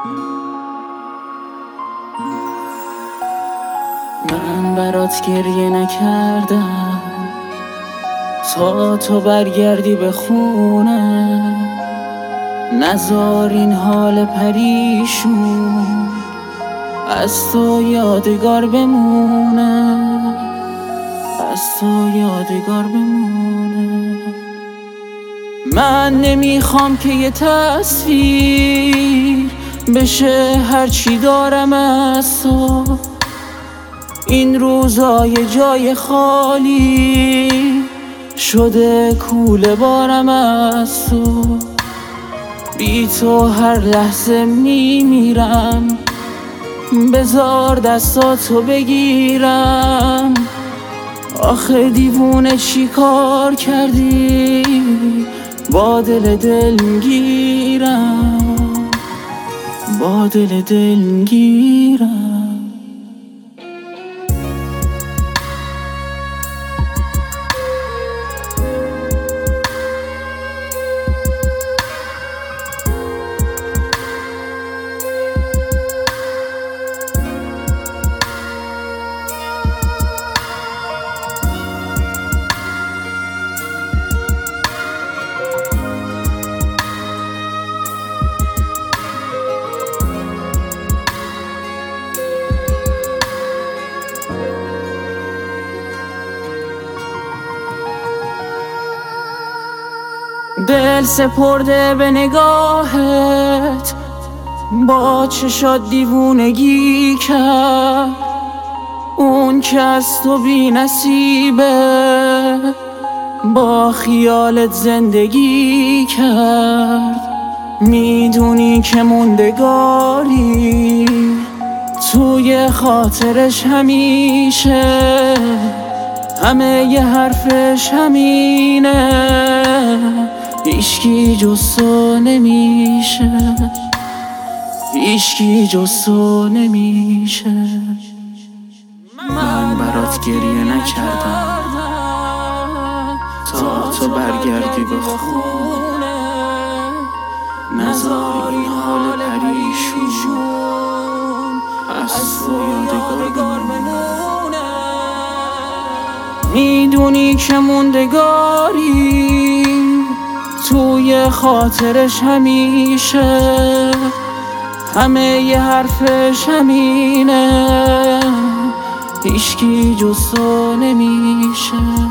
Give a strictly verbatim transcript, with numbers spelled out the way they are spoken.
من برات گریه نکردم تا تو برگردی به خونه، نذار این حال پریشون از تو یادگار بمونه، از تو یادگار بمونه. من نمیخوام که یه تصویر بشه هرچی دارم از تو، این روزای جای خالی شده کوله بارم از تو. بی تو هر لحظه میمیرم، بذار دستاتو بگیرم. آخه دیوونه چی کار کردی با دل دلگیرم، با دل دلگیرم. دل سپرده به نگاهت، با چشات دیوونگی کرد. اون که از تو بی نصیبه با خیالت زندگی کرد. میدونی که موندگاری توی خاطرش همیشه، همه ی حرفش همینه، هیچکی جز تو نمیشه، هیچکی جز تو نمیشه. من برات گریه نکردم تا تو برگردی به خونه، نذار این حال پریشون از تو یادگار بمونه. میدونی که موندگاری توی خاطرش همیشه، همه ی حرفش همینه، هیچکی جز تو نمیشه.